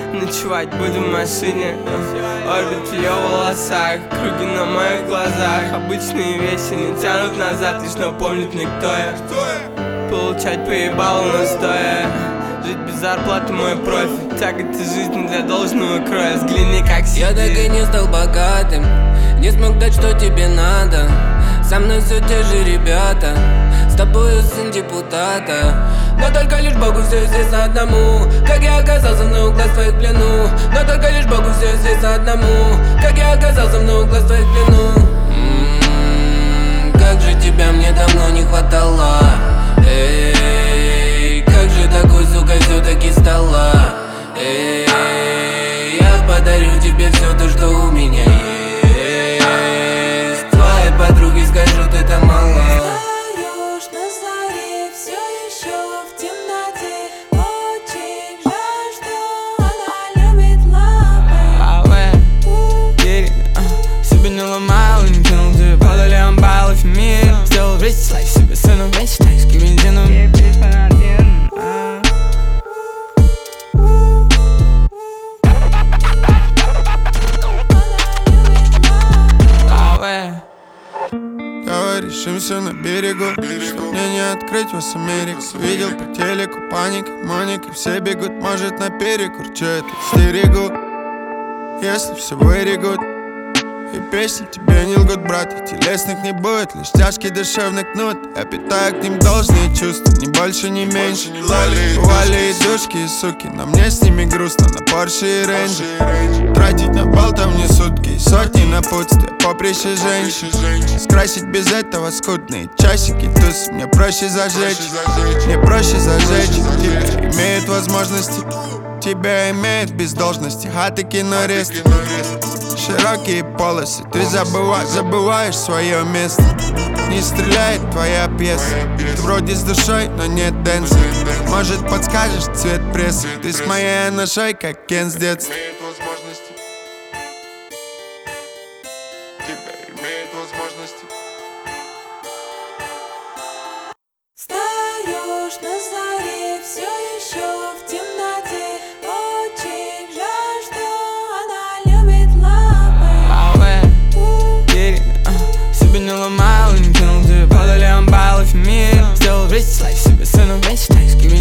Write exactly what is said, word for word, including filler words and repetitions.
Ночевать будем в машине, орбит в ее волосах, круги на моих глазах. Обычные вещи не тянут назад, лишь напомнит мне, кто я. Получать поебало настоя, жить без зарплаты мой профиль. Тяготы жизни для должного кроя, взгляни как себе. Я так и не стал богатым, не смог дать, что тебе надо. Со мной все те же ребята, с тобою сын депутата. Но только лишь Богу все известно одному, как я оказался в двух глаз твоих плену. Но только лишь Богу все известно одному, как я оказался в двух глаз твоих плену. М-м-м, как же тебя мне давно не хватало. Эй, как же такой, сука, все-таки стала. Эй, я подарю тебе все то, что у меня есть. Твоей подруге скажу, ты там мало. Встаешь на заре, все еще в темноте. Очень жаль, что она любит лапы. Аве, Гири, себе не ломал, не кинул тебе подали амбалов мир. Сделал весь лайф себе сыном, весь тайс к бензину. Решимся на берегу, что мне не открыть вас Америку. Видел по телеку паника, моника, все бегут, может на перекур. Че это стерегу, если все вырегут. И песни тебе не лгут, брат, и телесных не будет, лишь тяжкий душевный кнут. Я питаю к ним должные чувства, ни больше, ни меньше. Бывали и душки, и суки, но мне с ними грустно. На Порше и Рейнджи тратить на болтов не сутки, и сотни напутствия, поприще женщин. Скрасить без этого скудные часики, туз мне проще зажечь. Мне проще зажечь, тебя имеют возможности, тебя имеют без должности. Хаты, кинорест, широкие полосы, ты забыва, забываешь свое место. Не стреляет твоя пьеса, ты вроде с душой, но нет дэнса. Может подскажешь цвет прессы, ты с моей ношей, как Кен с детства. Встаешь на заре, все еще в темноте. Очень жаль, что она любит лапы. Аве, Гири, себе не ломал, не кинул тебе подали амбалов мир. Сделал весь лайф себе сыном, весь тайс к